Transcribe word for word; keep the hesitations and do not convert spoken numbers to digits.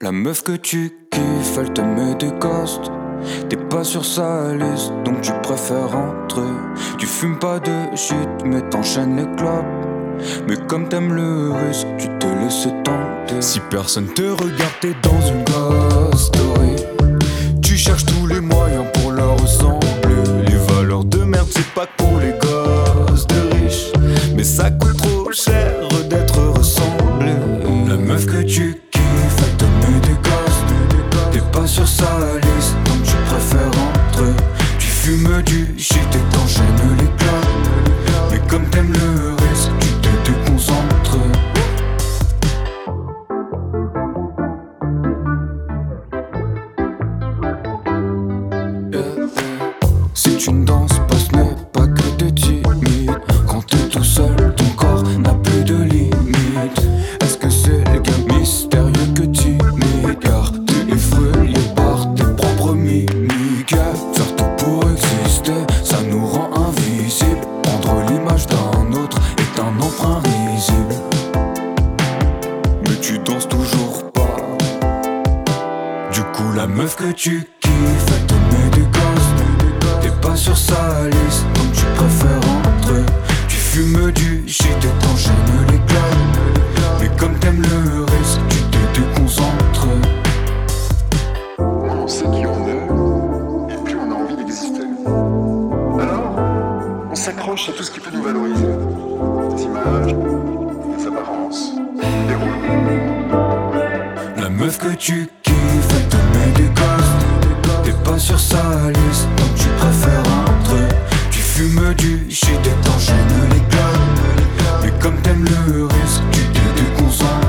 La meuf que tu kiffes, elle te met des ghostes. T'es pas sur sa liste, donc tu préfères rentrer. Tu fumes pas de shit, mais t'enchaînes les clopes. Mais comme t'aimes le risque, tu te laisses tenter. Si personne te regarde, t'es dans une ghost story. Tu cherches tous les moyens pour leur ressembler. Les valeurs de merde, c'est pas que pour les gosses de riches. Mais ça coûte trop cher d'être ressemblé. La meuf que tu kiffes, elle te met des gosses. T'es pas sur sa liste, donc tu préfères rentrer. Tu fumes du shit et t'enchaînes les clopes. Mais comme t'aimes le risque, tu te déconcentres. Si tu ne danses pas, ce n'est pas que t'es timide. Quand t'es tout seul, ton corps n'a plus de limite. Est-ce que c'est le gars mystérieux que timide? Car t'es effrayé par tes propres mimiques. Faire tout pour exister, ça nous rend invisibles. Prendre l'image d'un autre est un emprunt risible. Mais tu danses toujours pas. Du coup la meuf que tu kiffes, elle te met des gosses. T'es pas sur sa liste, donc tu préfères rentrer. Tu fumes du shit et t'enchaînes les clopes. Mais comme t'aimes le risque, tu te déconcentres. Moins on sait qui on est, et plus on a envie d'exister. Alors, on s'accroche à tout ce qui peut nous valoriser. Des images, des apparences, des rôles. La meuf que tu kiffes, elle te met des gosses. T'es pas sur sa liste, donc tu préfères rentrer. Tu fumes du shit et t'enchaînes les clopes. Mais comme t'aimes le risque, tu te déconcentres.